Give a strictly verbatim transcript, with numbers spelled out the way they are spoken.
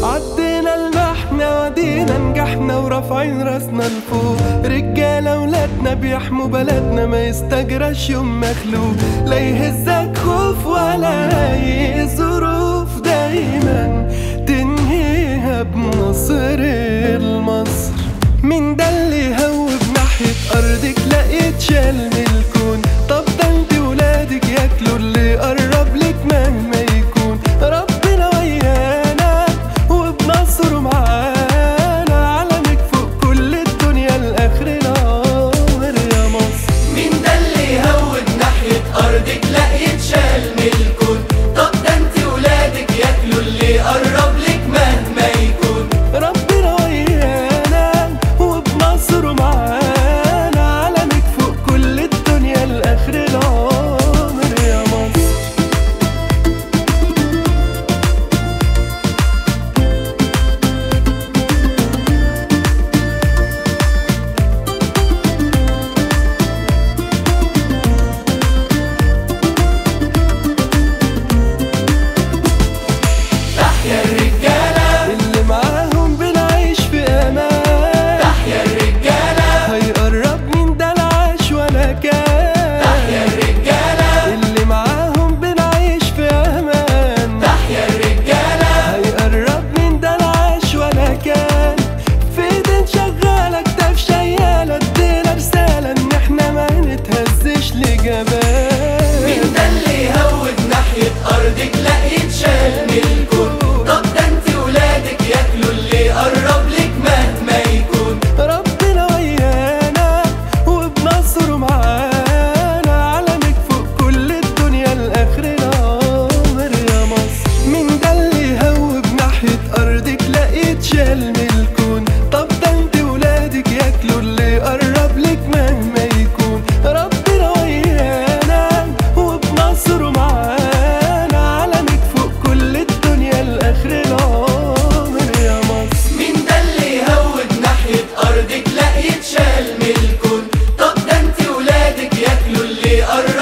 عدينا المحنة ودينا نجحنا ورافعين راسنا لفوق، رجالة ولادنا بيحموا بلدنا ما يستجراش يوم مخلوق، لا يهزك خوف ولا أي ظروف، دايما تنهيها بنصر المصر. مين ده اللي يهوب ناحية أرضك لقيت شال من الكون؟ طب ده انت ولادك ياكلوا اللي يقرب لك مهما يكون. ربنا ويانا وبنصره معانا، علمك فوق كل الدنيا لآخر العمر يا مصر. مين ده اللي يهوب ناحية أرضك لقيت شال من الكون؟ طب ده انت ولادك ياكلوا اللي يقرب لك مهما يكون. ربنا ويانا وبنصره معانا، علمك فوق كل الدنيا لآخر العمر يا مصر. تحيا الرجالة اللي معاهم بنعيش في أمان، تحيا الرجالة هيقرب من ده العاش ولا كان. تحيا الرجالة اللي معاهم بنعيش في أمان، تحيا الرجالة هيقرب من ده العاش ولا كان. في ايدين شغالة كتاف شيالة، ادينا رسالة ان احنا ما نتهزش لجبال. مين ده اللي يهوب ناحية أرضك لقيت شال من الكون؟ طب ده انت ولادك ياكلوا اللي يقرب لك مهما يكون. ربنا ويانا وبنصره معانا، علمك فوق كل الدنيا لآخر العمر يا مصر. مين ده اللي يهوب ناحية أرضك لقيت شال من الكون؟ طب ده انت ولادك ياكلوا اللي يقرب لك مهما يكون. ربنا ويانا وبنصره معانا، علمك فوق كل الدنيا لآخر العمر يا مصر. مين ده اللي يهوب ناحية أرضك لقيت شال من الكون؟ طب ده انت ولادك ياكلوا اللي يقرب